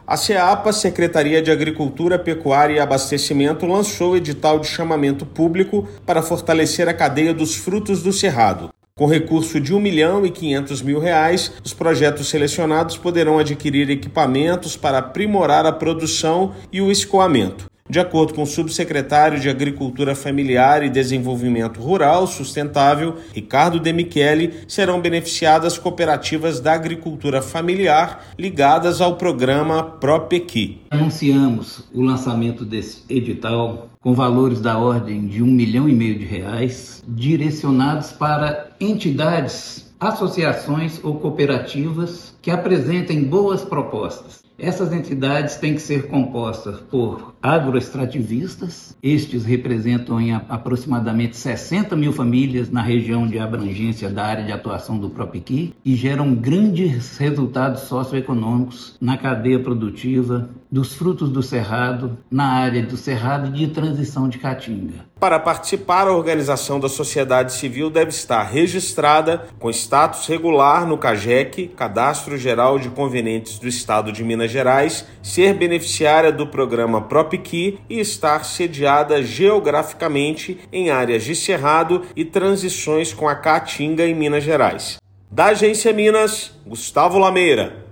A SEAPA, Secretaria de Agricultura, Pecuária e Abastecimento, lançou o edital de chamamento público para fortalecer a cadeia dos frutos do Cerrado. Com recurso de R$ 1.500.000, os projetos selecionados poderão adquirir equipamentos para aprimorar a produção e o escoamento. De acordo com o subsecretário de Agricultura Familiar e Desenvolvimento Rural Sustentável, Ricardo De Michele, serão beneficiadas cooperativas da agricultura familiar ligadas ao programa PROPEQUI. Anunciamos o lançamento desse edital com valores da ordem de R$ 1,5 milhão, direcionados para entidades, associações ou cooperativas que apresentem boas propostas. Essas entidades têm que ser compostas por agroextrativistas. Estes representam em aproximadamente 60 mil famílias na região de abrangência da área de atuação do PROPEQUI e geram grandes resultados socioeconômicos na cadeia produtiva dos frutos do Cerrado, na área do Cerrado e de transição de Caatinga. Para participar, a organização da sociedade civil deve estar registrada com status regular no CAGEC, Cadastro Geral de Convenientes do Estado de Minas Gerais, ser beneficiária do programa PROPEQUI e estar sediada geograficamente em áreas de Cerrado e transições com a Caatinga em Minas Gerais. Da Agência Minas, Gustavo Lameira.